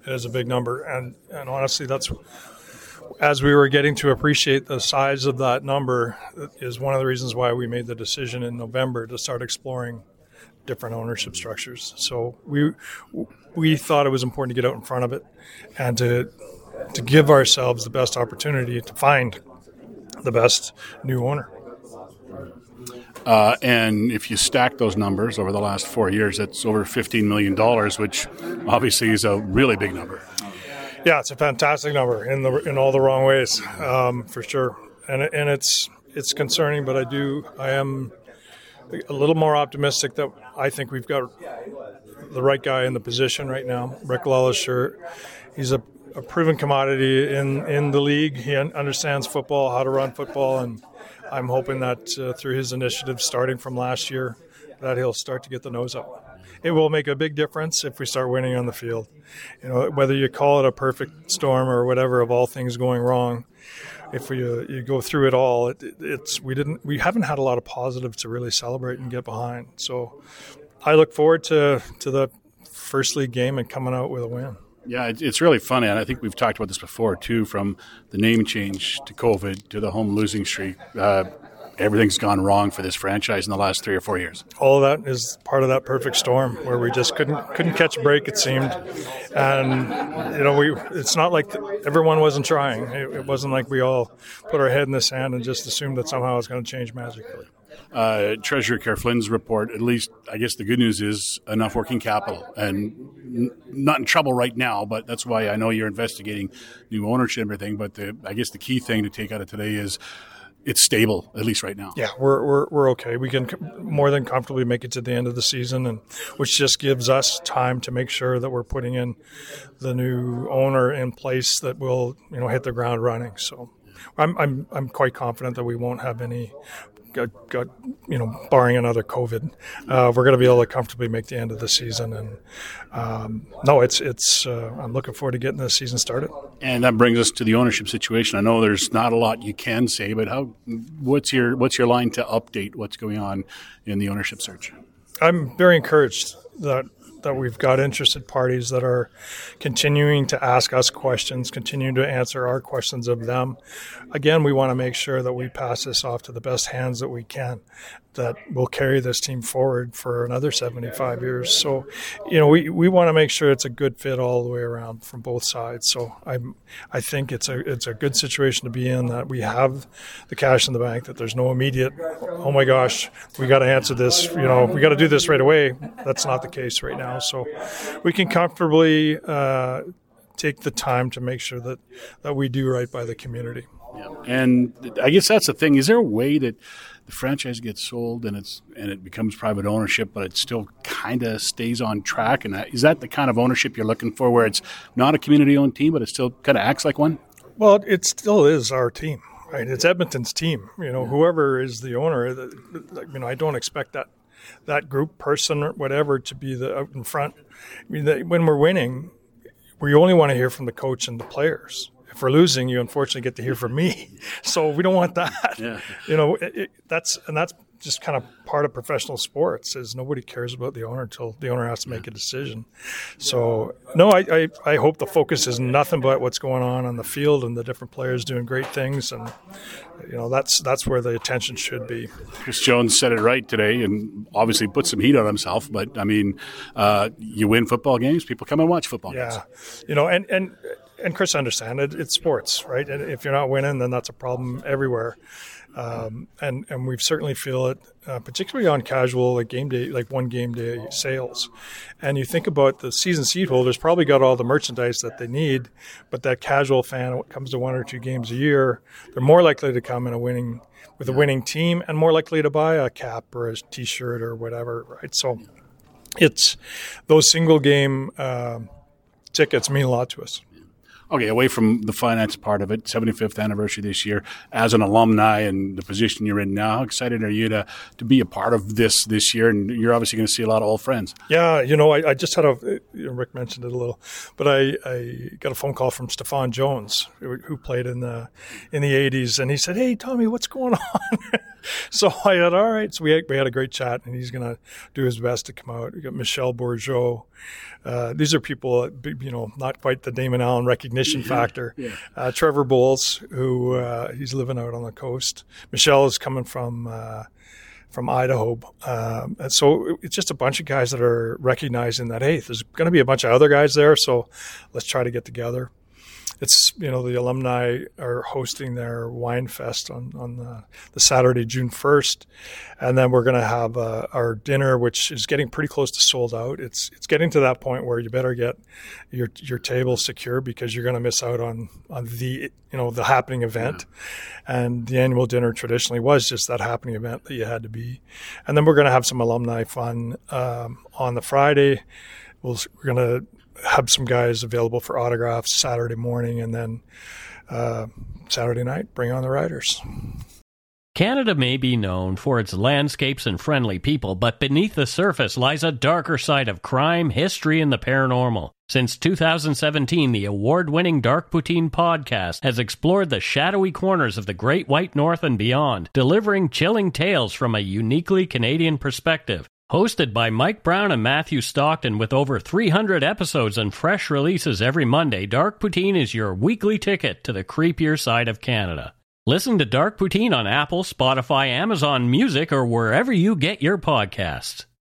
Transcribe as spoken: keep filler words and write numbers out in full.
It is a big number, and and honestly, that's as we were getting to appreciate the size of that number is one of the reasons why we made the decision in November to start exploring different ownership structures. So we we thought it was important to get out in front of it and to to give ourselves the best opportunity to find the best new owner. Uh, and if you stack those numbers over the last four years, that's over fifteen million dollars, which obviously is a really big number. Yeah, it's a fantastic number in the in all the wrong ways, um, for sure. And and it's it's concerning, but I do I am a little more optimistic that I think we've got the right guy in the position right now. Rick LeLacheur, he's a, a proven commodity in, in the league. He un- understands football, how to run football, and I'm hoping that uh, through his initiative starting from last year that he'll start to get the nose up. It will make a big difference if we start winning on the field. You know, whether you call it a perfect storm or whatever of all things going wrong, if we uh, you go through it all, it, it's we didn't we haven't had a lot of positives to really celebrate and get behind. So I look forward to to the first league game and coming out with a win. Yeah, it's really funny, and I think we've talked about this before too. From the name change to COVID to the home losing streak, uh, everything's gone wrong for this franchise in the last three or four years. All of that is part of that perfect storm where we just couldn't couldn't catch a break, it seemed. And you know, we it's not like everyone wasn't trying. It, it wasn't like we all put our head in the sand and just assumed that somehow it's going to change magically. Uh, Treasurer Kerr Flynn's report, at least I guess the good news is enough working capital, and n- not in trouble right now, but that's why I know you're investigating new ownership and everything. But the, I guess the key thing to take out of today is it's stable, at least right now. Yeah, we're we're we're okay. We can more than comfortably make it to the end of the season, and which just gives us time to make sure that we're putting in the new owner in place that will, you know, hit the ground running. So I'm I'm I'm quite confident that we won't have any. Got, got, you know, barring another COVID, uh, we're going to be able to comfortably make the end of the season. And um, no, it's it's. Uh, I'm looking forward to getting the season started. And that brings us to the ownership situation. I know there's not a lot you can say, but how? What's your what's your line to update what's going on in the ownership search? I'm very encouraged that. that we've got interested parties that are continuing to ask us questions, continuing to answer our questions of them. Again, we want to make sure that we pass this off to the best hands that we can, that will carry this team forward for another seventy-five years. So, you know, we, we want to make sure it's a good fit all the way around from both sides. So I'm, I think it's a it's a good situation to be in, that we have the cash in the bank, that there's no immediate, oh my gosh, we got to answer this, you know, we got to do this right away. That's not the case right now. So we can comfortably uh, take the time to make sure that, that we do right by the community. Yeah. And I guess that's the thing. Is there a way that the franchise gets sold and it's and it becomes private ownership, but it still kind of stays on track? And is that the kind of ownership you're looking for, where it's not a community-owned team, but it still kind of acts like one? Well, it still is our team, right? It's Edmonton's team. You know, whoever is the owner, you know, I don't expect that that group, person, or whatever, to be the out in front. I mean, the, when we're winning, we only want to hear from the coach and the players. If we're losing, you unfortunately get to hear from me. So we don't want that. Yeah. You know, it, it, that's and that's just kind of part of professional sports, is nobody cares about the owner until the owner has to make a decision. So, no, I, I, I hope the focus is nothing but what's going on on the field and the different players doing great things. And, you know, that's that's where the attention should be. Chris Jones said it right today, and obviously put some heat on himself. But, I mean, uh, you win football games, people come and watch football yeah. games. Yeah, you know, and, and, and Chris understand it. It's sports, right? And if you're not winning, then that's a problem everywhere. Um, and, and we certainly feel it, uh, particularly on casual, like game day, like one game day sales. And you think about the season seat holders probably got all the merchandise that they need, but that casual fan, when it comes to one or two games a year, they're more likely to come in a winning with a winning team and more likely to buy a cap or a T-shirt or whatever, right? So it's those single game uh, tickets mean a lot to us. Okay, away from the finance part of it, seventy-fifth anniversary this year, as an alumni and the position you're in now, how excited are you to, to be a part of this this year? And you're obviously going to see a lot of old friends. Yeah, you know, I, I just had a – Rick mentioned it a little, but I, I got a phone call from Stefan Jones, who, who played in the in the eighties, and he said, hey, Tommy, what's going on? So I had, all right. So we had, we had a great chat, and he's going to do his best to come out. We got Michelle Bourgeot. Uh, these are people, you know, not quite the Damon Allen recognition factor. Yeah. Uh, Trevor Bowles, who uh, he's living out on the coast. Michelle is coming from uh, from Idaho. Um, and so it's just a bunch of guys that are recognizing that, hey, there's going to be a bunch of other guys there, so let's try to get together. It's, you know, the alumni are hosting their wine fest on, on the, the Saturday, June first. And then we're going to have uh, our dinner, which is getting pretty close to sold out. It's it's getting to that point where you better get your your table secure, because you're going to miss out on, on the, you know, the happening event. Yeah. And the annual dinner traditionally was just that happening event that you had to be. And then we're going to have some alumni fun um, on the Friday. We'll, we're going to have some guys available for autographs Saturday morning, and then uh, Saturday night, bring on the riders. Canada may be known for its landscapes and friendly people, but beneath the surface lies a darker side of crime, history, and the paranormal. Since two thousand seventeen, the award-winning Dark Poutine podcast has explored the shadowy corners of the Great White North and beyond, delivering chilling tales from a uniquely Canadian perspective. Hosted by Mike Brown and Matthew Stockton, with over three hundred episodes and fresh releases every Monday, Dark Poutine is your weekly ticket to the creepier side of Canada. Listen to Dark Poutine on Apple, Spotify, Amazon Music, or wherever you get your podcasts.